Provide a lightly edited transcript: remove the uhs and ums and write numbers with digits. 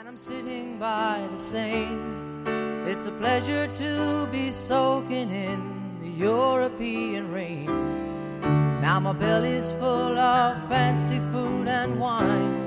I'm sitting by the Seine. It's a pleasure to be soaking in the European rain. Now my belly's full of fancy food and wine.